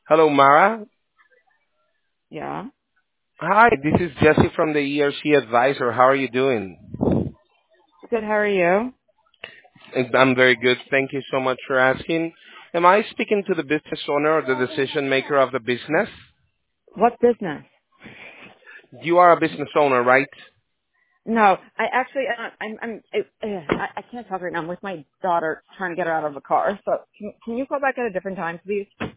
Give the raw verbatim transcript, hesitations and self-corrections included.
Hello, Mara. Yeah. Hi, this is Jesse from the E R C Advisor. How are you doing? Good. How are you? I'm very good. Thank you so much for asking. Am I speaking to the business owner or the decision maker of the business? What business? You are a business owner, right? No, I actually, uh, I'm, I'm, I, uh, I I can't talk right now. I'm with my daughter trying to get her out of the car. So can, can you call back at a different time, please?